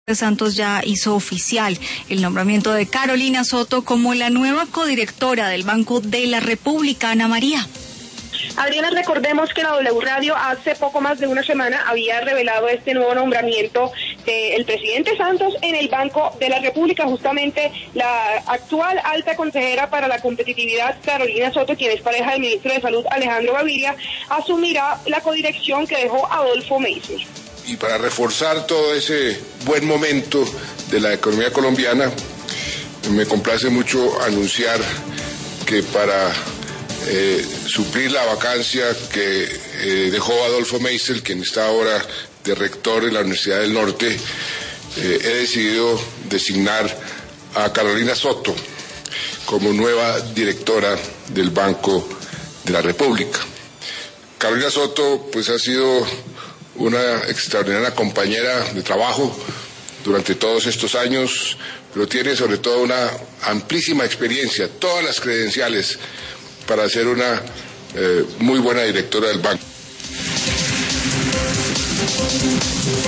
Santos ya hizo oficial el nombramiento de Carolina Soto como la nueva codirectora del Banco de la República. Ana María. Adriana, recordemos que la W Radio hace poco más de una semana había revelado este nuevo nombramiento del presidente Santos en el Banco de la República. Justamente la actual alta consejera para la competitividad, Carolina Soto, quien es pareja del ministro de Salud, Alejandro Gaviria, asumirá la codirección que dejó Adolfo Meisel. Y para reforzar todo ese buen momento de la economía colombiana, me complace mucho anunciar que para suplir la vacancia que dejó Adolfo Meisel, quien está ahora de rector en la Universidad del Norte, he decidido designar a Carolina Soto como nueva directora del Banco de la República. Carolina Soto pues ha sido una extraordinaria compañera de trabajo durante todos estos años, pero tiene sobre todo una amplísima experiencia, todas las credenciales para ser una muy buena directora del banco.